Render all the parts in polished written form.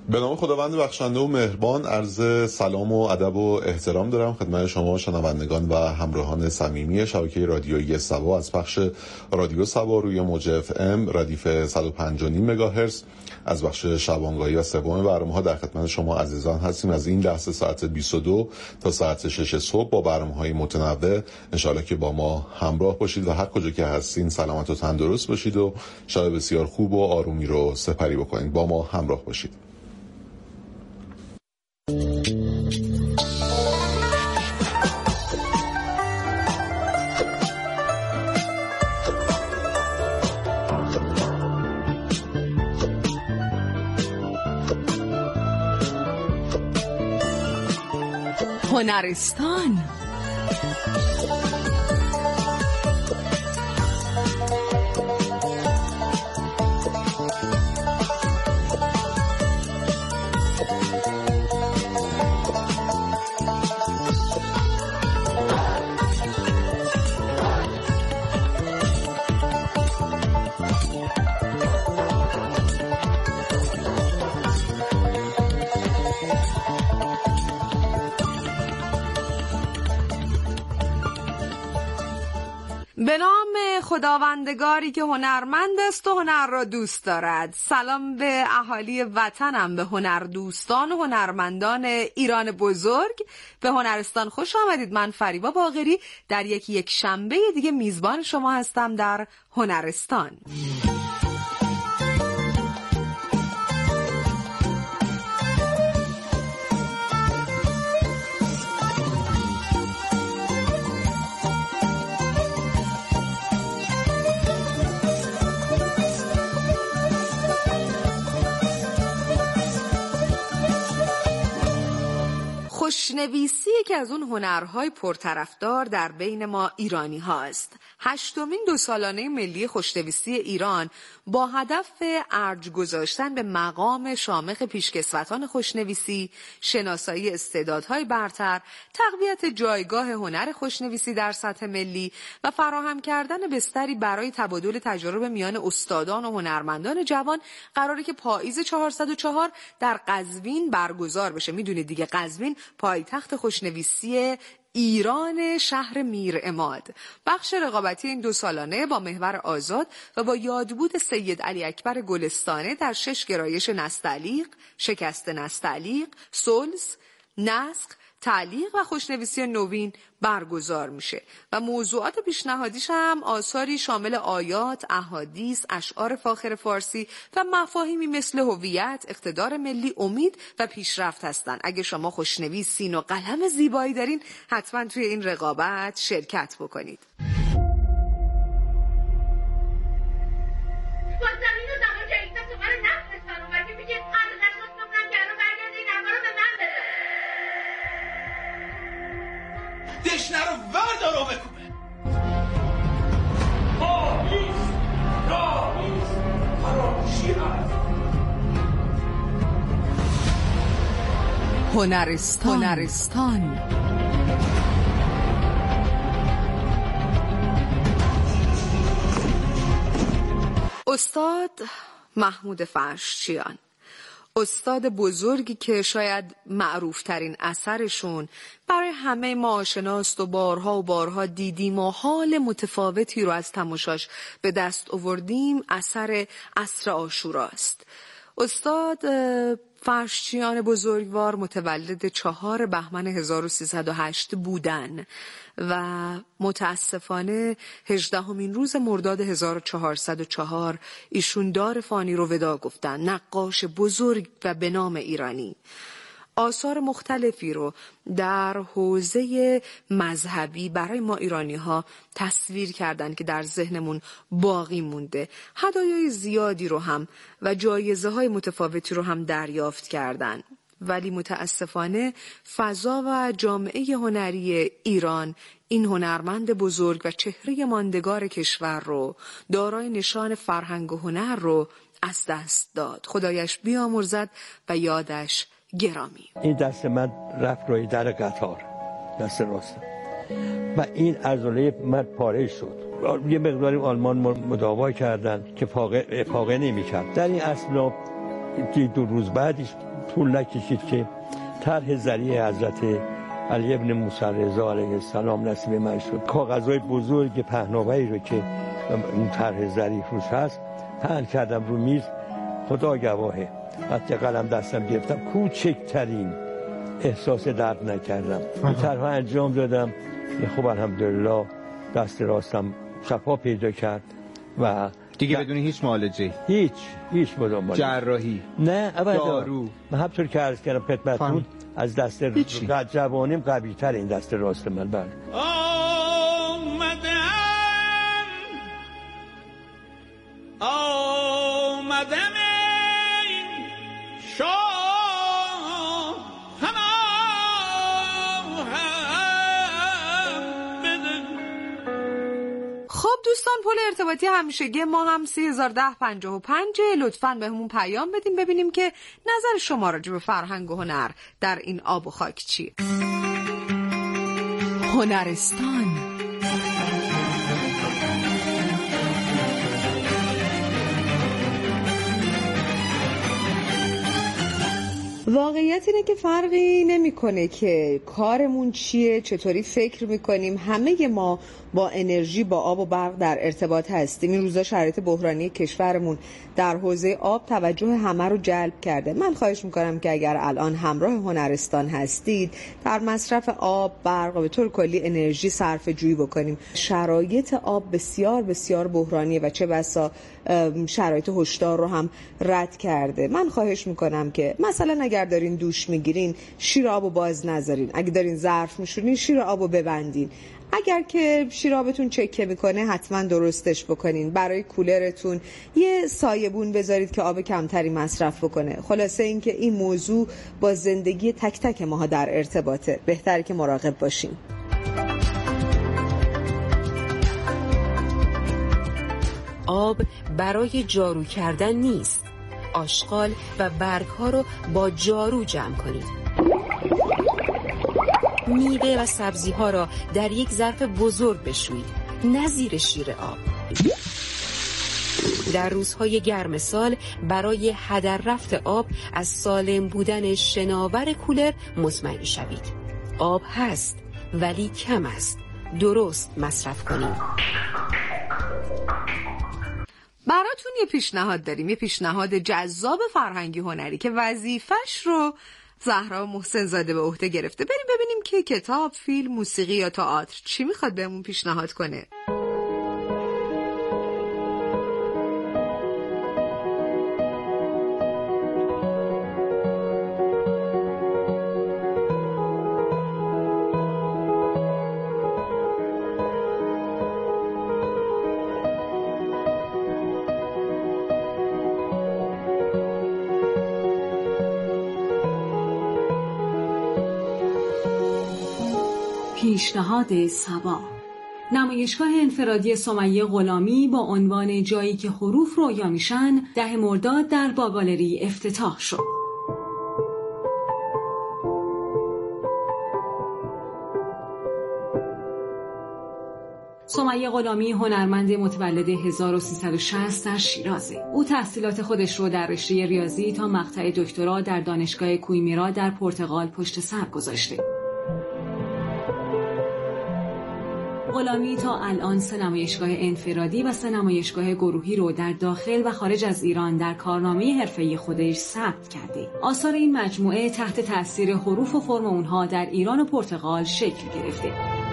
به نام خداوند بخشنده و مهربان، عرض سلام و ادب و احترام دارم خدمت شما شنوندگان و همراهان صمیمی شبکه رادیویی سبا از پخش رادیو سبا روی موج FM ردیف 105.5 مگاهرتز از بخش شبانگاهی و سوم برنامه‌ها در خدمت شما عزیزان هستیم. از این لحظه ساعت 22 تا ساعت 6 صبح با برنامه‌های متنوع انشالله که با ما همراه باشید و هر کجا که هستین سلامت و تندرست باشید و شب بسیار خوب و آرومی رو سپری بکنید. با ما همراه باشید. هنرستان به نام خداوندگاری که هنرمند است و هنر را دوست دارد. سلام به اهالی وطنم، به هنردوستان و هنرمندان ایران بزرگ. به هنرستان خوش آمدید. من فریبا باقری در یک شنبه دیگه میزبان شما هستم در هنرستان. خوشنویسی یکی از اون هنرهای پرطرفدار در بین ما ایرانی هاست. 8مین 2 سالانه ملی خوشنویسی ایران با هدف ارج گذاشتن به مقام شامخ پیشکسوتان خوشنویسی، شناسایی استعدادهای برتر، تقویت جایگاه هنر خوشنویسی در سطح ملی و فراهم کردن بستری برای تبادل تجارب میان استادان و هنرمندان جوان قراره که پاییز 404 در قزوین برگزار بشه. میدونید دیگه قزوین پایتخت خوشنویسی ایران، شهر میرعماد. بخش رقابتی این 2 سالانه با محور آزاد و با یادبود سید علی اکبر گلستانه در 6 گرایش نستعلیق، شکست نستعلیق، سلس، نسخ، تعلیق و خوشنویسی نوین برگزار میشه و موضوعات پیشنهادیش هم آثاری شامل آیات، احادیث، اشعار فاخر فارسی و مفاهیمی مثل هویت، اقتدار ملی، امید و پیشرفت هستن. اگه شما خوشنویس، سین و قلم زیبایی دارین حتما توی این رقابت شرکت بکنید. دشنه رو وردار و بکوبه. راهیست فراموشی هست. هنرستان استاد محمود فرشچیان، استاد بزرگی که شاید معروفترین اثرشون برای همه ما آشناست و بارها دیدیم و حال متفاوتی رو از تماشاش به دست آوردیم. اثر عصر عاشوراست. استاد فرشچیان بزرگوار متولد 4 بهمن 1308 بودن و متاسفانه 18مین روز مرداد 1404 ایشون دار فانی رو ودا گفتن. نقاش بزرگ و به نام ایرانی. آثار مختلفی رو در حوزه مذهبی برای ما ایرانی ها تصویر کردن که در ذهنمون باقی مونده. هدایای زیادی رو هم و جایزه های متفاوتی رو هم دریافت کردن. ولی متاسفانه فضا و جامعه هنری ایران این هنرمند بزرگ و چهره ماندگار کشور رو، دارای نشان فرهنگ و هنر رو از دست داد. خدایش بیامرزد و یادش گرامی. این دست من رفت روی در قطار، دست راست، و این عضله من پاره شد. یه مقداری آلمان مداوا کردن که پاقه نمی کرد. در این اسناب 2 روز بعدش طول نکشید که طرح ذریع حضرت علی ابن موسی رضا علیه السلام نصیب من شد. کاغذهای بزرگ پهناوری رو که اون طرح ذریع روش هست پهن کردم رو میز. خدا گواهه وقتی قلم دستم گرفتم کوچکترین احساس درد نکردم. این طرح انجام دادم. خب الحمدلله دست راستم شفا پیدا کرد و دیگه بدون هیچ معالجه، هیچ مدام جراحی نه ابدا، دارو. من همطور که عرض کردم خدمتتون از دست جوانیم قوی تر این دست راست من. بله آمدم خب دوستان، پل ارتباطی همیشگی ما هم 301055. لطفاً به همون پیام بدیم ببینیم که نظر شما راجع به فرهنگ و هنر در این آب و خاک چیه. هنرستان واقعیت اینه که فرقی نمیکنه که کارمون چیه، چطوری فکر میکنیم، همه ما با انرژی، با آب و برق در ارتباط هستیم. این روزا شرایط بحرانی کشورمون در حوزه آب توجه همه رو جلب کرده. من خواهش میکنم که اگر الان همراه هنرستان هستید در مصرف آب، برق و به طور کلی انرژی صرفه جویی بکنیم. شرایط آب بسیار بسیار بحرانیه و چه بسا شرایط هشدار رو هم رد کرده. من خواهش میکنم که مثلا اگر دارین دوش میگیرین شیر آبو باز نذارین، اگه دارین ظرف میشورین شیر آبو ببندین، اگر که شیر آبتون چکه میکنه حتما درستش بکنین، برای کولرتون یه سایبون بذارید که آب کمتری مصرف بکنه. خلاصه این که این موضوع با زندگی تک تک ماها در ارتباطه، بهتره که مراقب باشین. آب برای جارو کردن نیست. آشغال و برگ‌ها رو با جارو جمع کنید. میوه و سبزی‌ها را در یک ظرف بزرگ بشویید، نه زیر شیر آب. در روزهای گرم سال برای هدر رفت آب از سالم بودن شناور کولر مطمئن شوید. آب هست ولی کم است. درست مصرف کنید. براتون یه پیشنهاد داریم، یه پیشنهاد جذاب فرهنگی هنری که وظیفش رو زهرا محسن زاده به عهده گرفته. بریم ببینیم که کتاب، فیلم، موسیقی یا تئاتر چی میخواد بهمون پیشنهاد کنه. پیشنهاد صبا، نمایشگاه انفرادی سمیه غلامی با عنوان جایی که حروف رویا میشن 10 مرداد در باگالری افتتاح شد. سمیه غلامی هنرمند متولد 1360 در شیرازه. او تحصیلات خودش رو در رشته ریاضی تا مقطع دکترا در دانشگاه کویمیرا در پرتغال پشت سر گذاشته. غلامی تا الان 3 نمایشگاه انفرادی و 3 نمایشگاه گروهی رو در داخل و خارج از ایران در کارنامه حرفه‌ای خودش ثبت کرده. آثار این مجموعه تحت تأثیر حروف و فرم اونها در ایران و پرتغال شکل گرفته.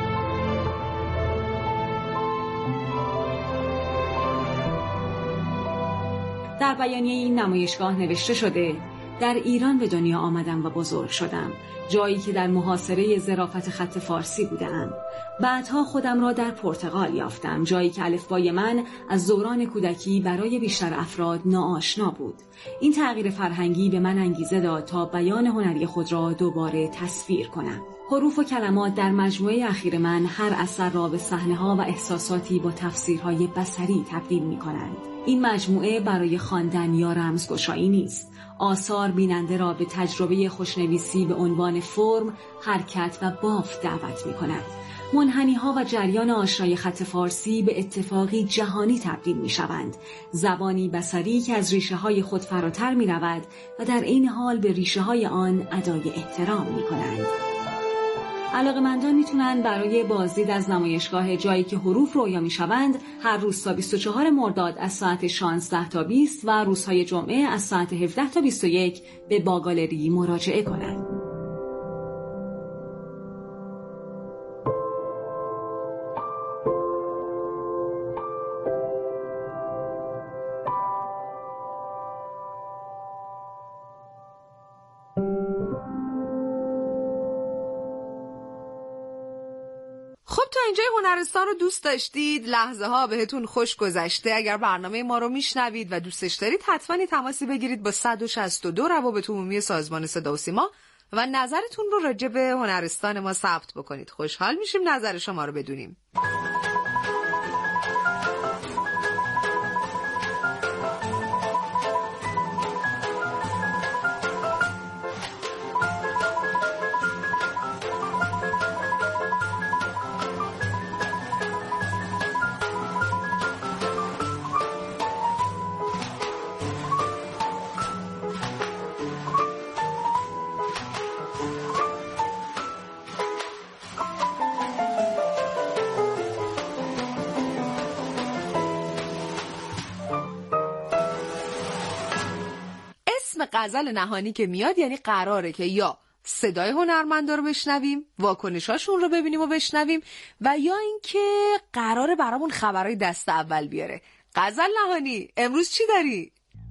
در بیانیه این نمایشگاه نوشته شده: در ایران به دنیا آمدم و بزرگ شدم، جایی که در محاصره ظرافت خط فارسی بودم. بعدها خودم را در پرتغال یافتم، جایی که الفبای من از دوران کودکی برای بیشتر افراد ناآشنا بود. این تغییر فرهنگی به من انگیزه داد تا بیان هنری خود را دوباره تصویر کنم. حروف و کلمات در مجموعه اخیر من هر اثر را به صحنه‌ها و احساساتی با تفسیرهای بصری تبدیل می‌کنند. این مجموعه برای خواندن یا رمزگشایی نیست. آثار بیننده را به تجربه خوشنویسی به عنوان فرم، حرکت و بافت دعوت می‌کند. منحنی‌ها و جریان آشنای خط فارسی به اتفاقی جهانی تبدیل می‌شوند. زبانی بصری که از ریشه‌های خود فراتر می‌رود و در عین حال به ریشه‌های آن ادای احترام می‌کنند. علاقه‌مندان میتونن برای بازدید از نمایشگاه جایی که حروف رویا میشوند هر روز تا 24 مرداد از ساعت 16 تا 20 و روزهای جمعه از ساعت 17 تا 21 به باگالری مراجعه کنند. خب تا اینجای هنرستان رو دوست داشتید؟ لحظه ها بهتون خوش گذشته؟ اگر برنامه ما رو میشنوید و دوستش دارید حتما تماسی بگیرید با 162 روابط عمومی سازمان صدا و سیما و نظرتون رو راجع به هنرستان ما ثبت بکنید. خوشحال میشیم نظر شما رو بدونیم. غزل نهانی که میاد یعنی قراره که یا صدای هنرمندا رو بشنویم، واکنشاشون رو ببینیم و بشنویم، و یا اینکه قراره برامون خبرای دست اول بیاره. غزل نهانی امروز چی داری؟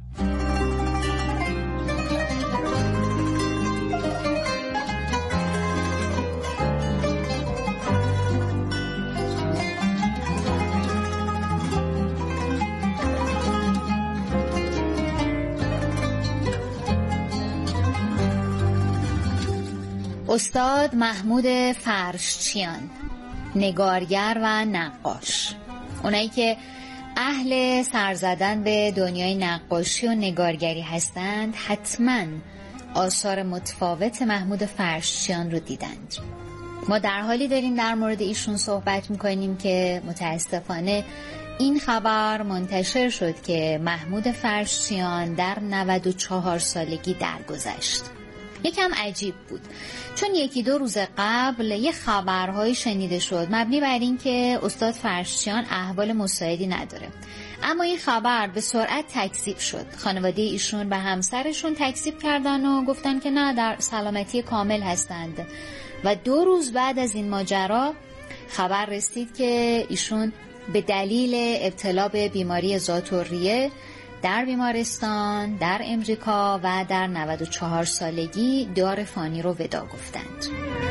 استاد محمود فرشچیان، نگارگر و نقاش. اونایی که اهل سر زدن به دنیای نقاشی و نگارگری هستند حتما آثار متفاوت محمود فرشچیان رو دیدند. ما در حالی داریم در مورد ایشون صحبت میکنیم که متاسفانه این خبر منتشر شد که محمود فرشچیان در 94 سالگی درگذشت. یکم عجیب بود چون 1-2 روز قبل یه خبرهایی شنیده شد مبنی بر این که استاد فرشچیان احوال مساعدی نداره، اما این خبر به سرعت تکذیب شد. خانواده ایشون به همسرشون تکذیب کردن و گفتن که نه، در سلامتی کامل هستند و 2 روز بعد از این ماجرا خبر رسید که ایشون به دلیل ابتلا به بیماری ذات‌الریه در بیمارستان در امریکا و در 94 سالگی دار فانی رو ودا گفتند.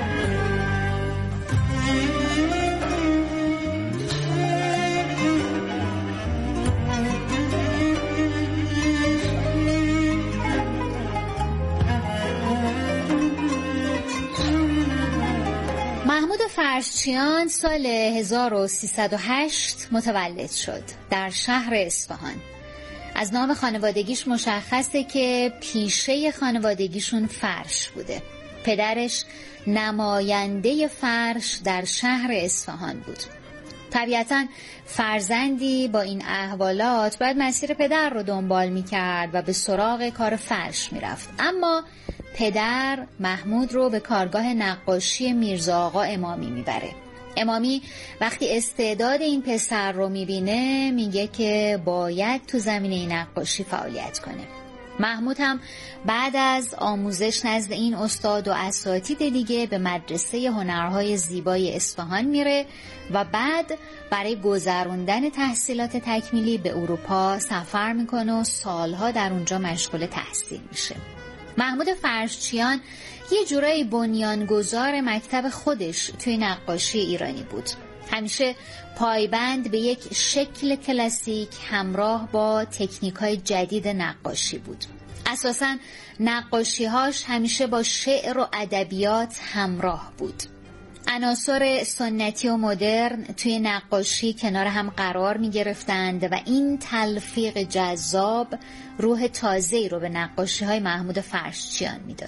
محمود فرشچیان سال 1308 متولد شد در شهر اصفهان. از نام خانوادگیش مشخصه که پیشه خانوادگیشون فرش بوده. پدرش نماینده فرش در شهر اصفهان بود. طبیعتاً فرزندی با این احوالات باید مسیر پدر رو دنبال می‌کرد و به سراغ کار فرش می‌رفت. اما پدر محمود رو به کارگاه نقاشی میرزا آقا امامی میبره. امامی وقتی استعداد این پسر رو میبینه میگه که باید تو زمینه نقاشی فعالیت کنه. محمود هم بعد از آموزش نزد این استاد و اساتید دیگه به مدرسه هنرهای زیبای اصفهان میره و بعد برای گذروندن تحصیلات تکمیلی به اروپا سفر میکنه و سالها در اونجا مشغول تحصیل میشه. محمود فرشچیان یه جورایی بنیانگذار مکتب خودش توی نقاشی ایرانی بود. همیشه پایبند به یک شکل کلاسیک همراه با تکنیک‌های جدید نقاشی بود. اساساً نقاشی‌هاش همیشه با شعر و ادبیات همراه بود. عناصر سنتی و مدرن توی نقاشی کنار هم قرار می گرفتند و این تلفیق جذاب روح تازه‌ای رو به نقاشی‌های محمود فرشچیان میداد.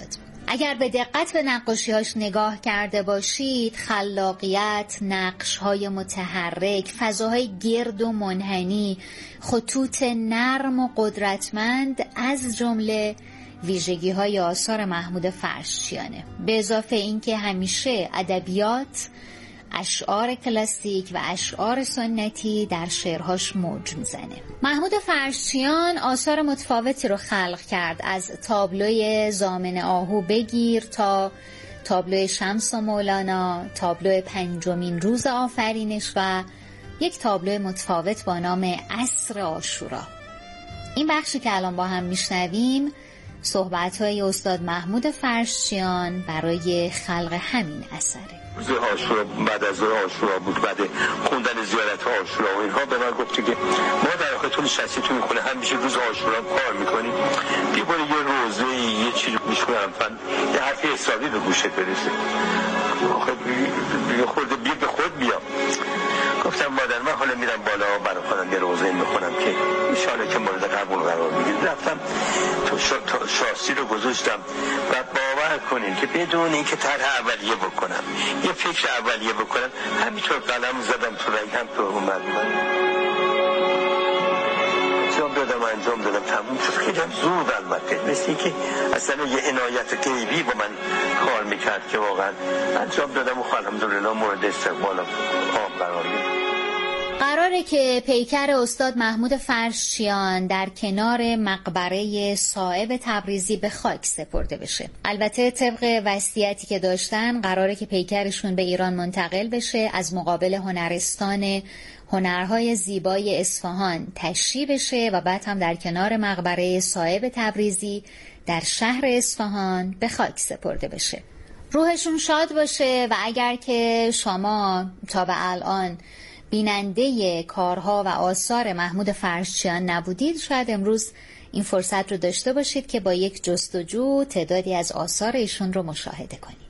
اگر به دقت به نقاشی‌هاش نگاه کرده باشید، خلاقیت، نقش‌های متحرک، فضاهای گرد و منحنی، خطوط نرم و قدرتمند از جمله ویژگی‌های آثار محمود فرشچیانه. به اضافه اینکه همیشه ادبیات، اشعار کلاسیک و اشعار سنتی در شعرهاش موج میزنه. محمود فرشچیان آثار متفاوتی رو خلق کرد، از تابلوی ضامن آهو بگیر تا تابلوی شمس و مولانا، تابلو 5مین روز آفرینش و یک تابلو متفاوت با نام عصر عاشورا. این بخشی که الان با هم میشنویم صحبت‌های استاد محمود فرشچیان برای خلق همین اثره. روز عاشورا، بعد از روز عاشورا بود، بعد خوندن زیارت عاشورا و اینها به من گفتی که ما در آخر طول شخصیتون میکنه همیشه روز عاشورا کار میکنیم، یه بار یه روزه یه چیزی گوش کنم، یه حرف حسابی به گوشت برسه، آخه یه خورده بی به خود بیام. گفتم مادر من حالا میرم بالا برای خودم یه روزه میخونم که انشاءالله که مورد قبول قرار بگیرید. رفتم تو شاسی رو گذاشتم و باور کنین که بدون این که طرح اولیه بکنم، یه فکر اولیه بکنم، همینطور قلم زدم تو رنگم تو اومد انجام دادم تموم شد. خیلی هم زود البته، مثل که اصلا یه عنایت غیبی با من کار میکرد که واقعا انجام دادم و الحمدلله مورد استقبال عام قرار گرفت. قراره که پیکر استاد محمود فرشچیان در کنار مقبره صائب تبریزی به خاک سپرده بشه. البته طبق وصیتی که داشتن قراره که پیکرشون به ایران منتقل بشه، از مقابل هنرستان هنرهای زیبای اصفهان تشییع بشه و بعد هم در کنار مقبره صائب تبریزی در شهر اصفهان به خاک سپرده بشه. روحشون شاد باشه. و اگر که شما تا به الان بیننده کارها و آثار محمود فرشچیان نبودید، شاید امروز این فرصت رو داشته باشید که با یک جستجو تعدادی از آثار ایشون رو مشاهده کنید.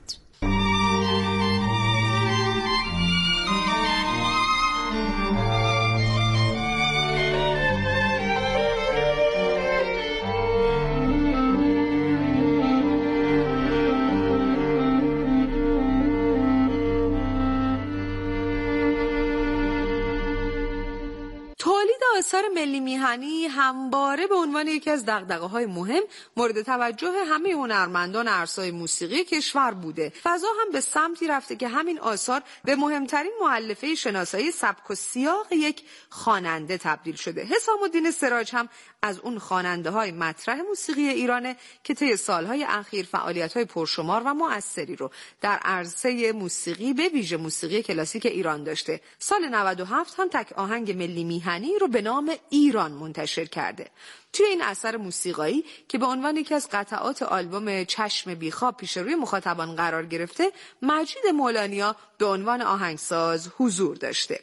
آثار ملی میهنی همواره به عنوان یکی از دغدغه‌های مهم مورد توجه همه هنرمندان عرصه‌های موسیقی کشور بوده. فضا هم به سمتی رفته که همین آثار به مهمترین مؤلفه شناسایی سبک و سیاق یک خواننده تبدیل شده. حسام الدین سراج هم از اون خواننده‌های مطرح موسیقی ایرانه که طی سالهای اخیر فعالیت‌های پرشمار و مؤثری رو در عرصه موسیقی به ویژه موسیقی کلاسیک ایران داشته. سال 97 هم تک آهنگ ملی میهنی رو به نام ایران منتشر کرده. توی این اثر موسیقایی که به عنوان یکی از قطعات آلبوم چشم بیخواب پیش روی مخاطبان قرار گرفته، مجید مولانیا به عنوان آهنگساز حضور داشته.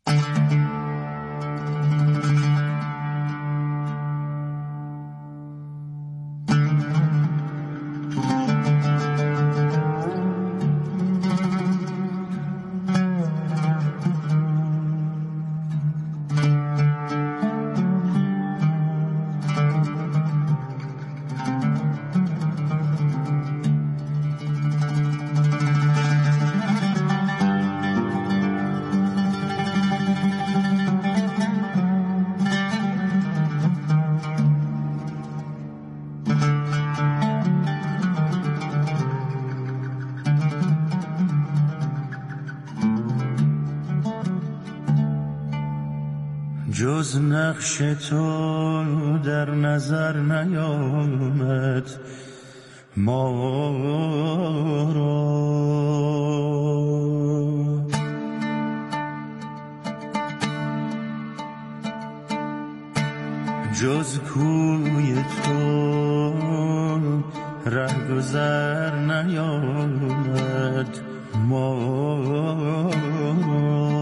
جز نقش تو در نظر نیامد ما را، جز کوی تو رهگذر نیامد ما را.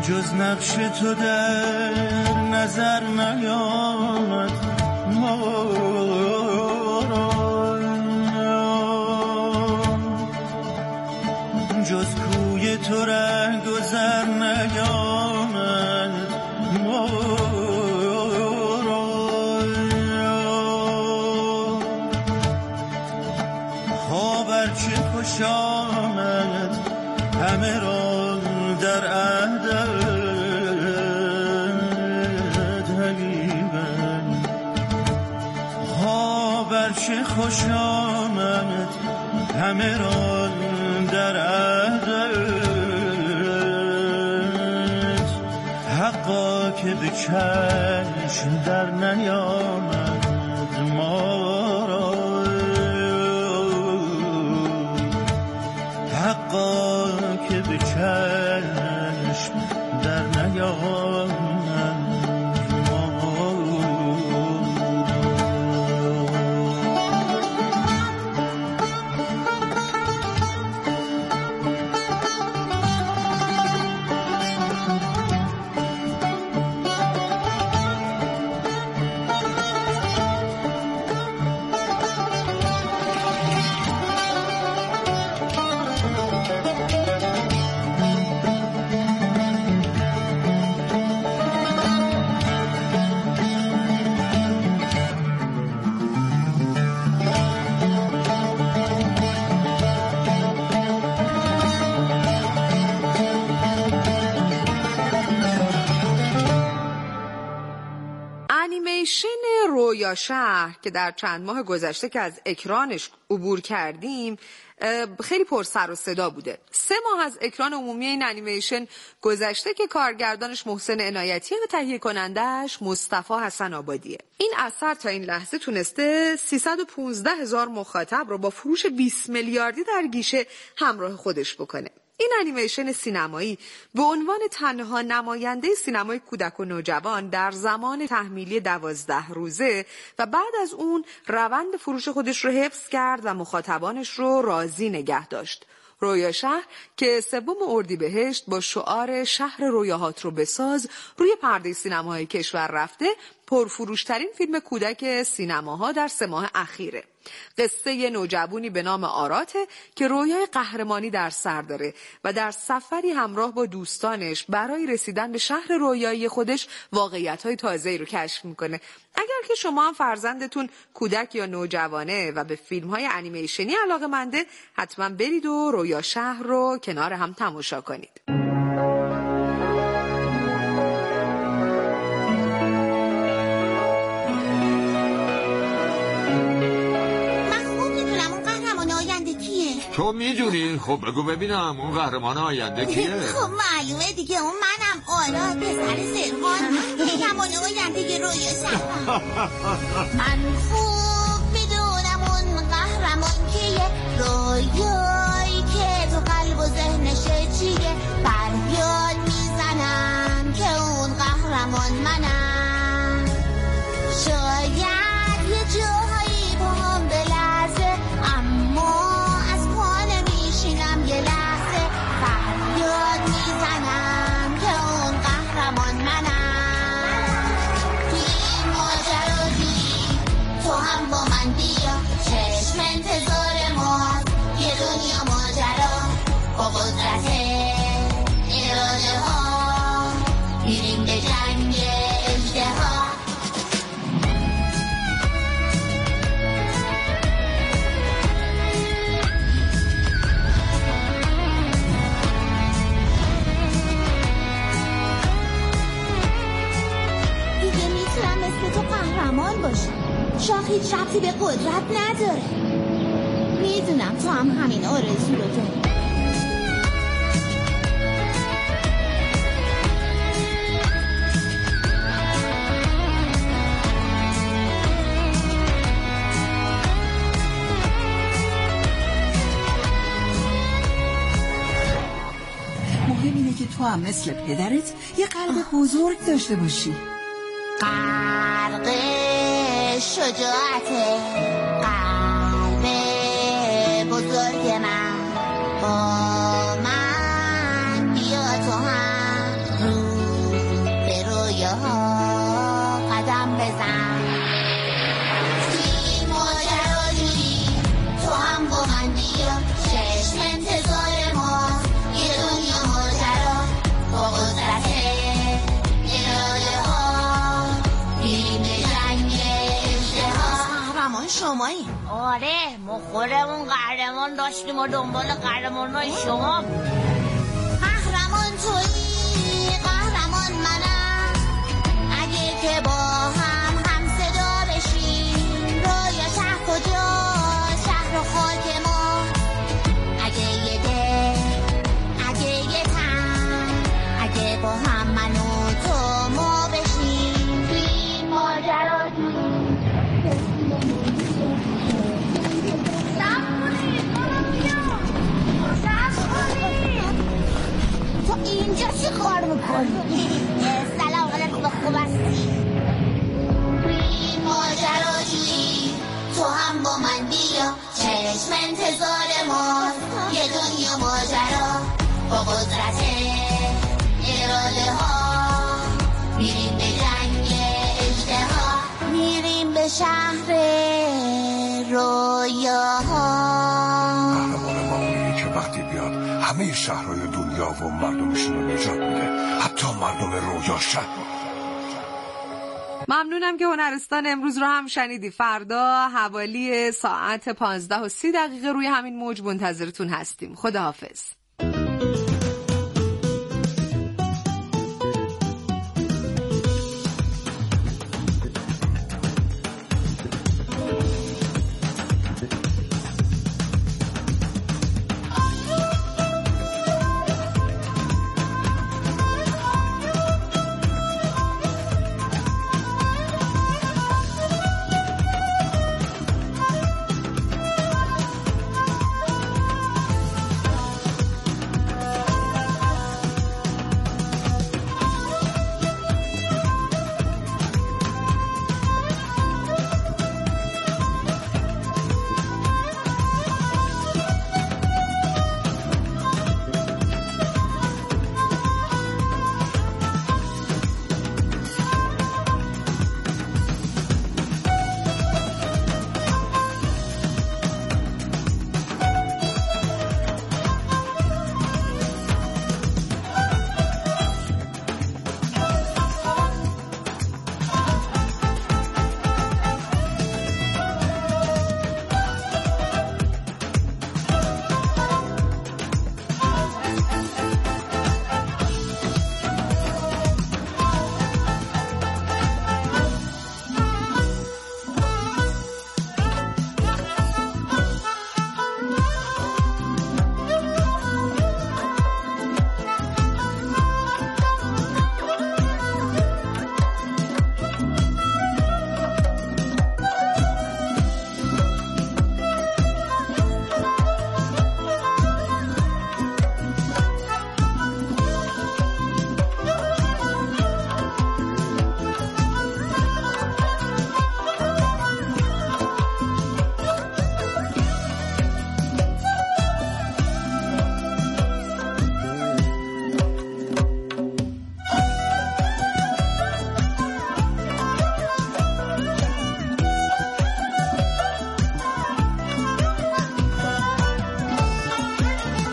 جز نقش تو در نظر نیامد جز کوی تو ره گذر نیامد خبر چه خوش آمد همه را در عهدت حبیبم خبر چه خوش آمد همه را در عهدت حقا که به چشم در نیامد ما را حقا که به چشم در نیامد رویا شهر که در چند ماه گذشته که از اکرانش عبور کردیم خیلی پر سر و صدا بوده. 3 ماه از اکران عمومی این انیمیشن گذشته که کارگردانش محسن عنایتی و تهیه کنندش مصطفی حسن آبادیه. این اثر تا این لحظه تونسته 315,000 مخاطب رو با فروش 20 میلیاردی در گیشه همراه خودش بکنه. این انیمیشن سینمایی به عنوان تنها نماینده سینمای کودک و نوجوان در زمان تحمیلی 12 روزه و بعد از اون روند فروش خودش رو حفظ کرد و مخاطبانش رو راضی نگه داشت. رویا شهر که 3 اردیبهشت با شعار شهر رویاهات رو بساز روی پرده سینماهای کشور رفته، پرفروشترین فیلم کودک سینماها در 3 ماه اخیره. قصه نوجوانی به نام آراته که رویای قهرمانی در سر داره و در سفری همراه با دوستانش برای رسیدن به شهر رویایی خودش واقعیت‌های تازه‌ای رو کشف میکنه. اگر که شما هم فرزندتون کودک یا نوجوانه و به فیلم‌های انیمیشنی علاقه‌منده، حتما برید و رویا شهر رو کنار هم تماشا کنید. تو میدونی؟ خب بگو ببینم اون قهرمان آینده کیه؟ خب معلومه دیگه، اون منم. آرا پسر سرهان قهرمان آینده رویا شهر. من خوب میدونم اون قهرمان کیه، رویایی که تو قلب و ذهنشه چیه. فریاد میزنم که اون قهرمان منم. شاید یه جاهایی با هم بلرزه، اما یه لحظه فریاد میزنم که اون قهرمان منم. توی این ماجرایی تو هم با من بیا، چشم انتظار ما یه دنیا ماجرا با قدرت اراده ها میریم به جنگ اژدها. تو قهرمان باشی، شاخ هیچ ربطی به قدرت نداره. میدونم تو هم همین آرزو رو داری. مهم اینه که تو هم مثل پدرت یه قلب بزرگ داشته باشی. قلب شجاعت، قلب بزرگ من، با من بیا تو هم شمایی. آره ما خودمون قهرمان داشتیم و دنبال قهرمانای شما. قهرمان تویی قهرمان منم، اگه که با هم صدا بشیم رویا شهر کجاست، شهر و خاک ما. اگه یه دل اگه یه تن، اگه با هم من و تو ما بشیم توی این ماجرا تو اینجا چی کار میکنی؟ سلام علیکم، خوب هستی؟ توی ماجراجویی تو هم با من بیا، چشم انتظار ماست یه دنیا ماجرا با قدرت اراده ها. میریم به جنگ اژدها، میریم به شهر رویاها. قهرمان ما اونیه که وقتی بیاد همه شهرهای دنیا و مردمشون رو نجات میده، حتی مردم رویا شهر. ممنونم که هنرستان امروز رو هم شنیدی. فردا حوالی ساعت 15:30 روی همین موج منتظرتون هستیم. خداحافظ.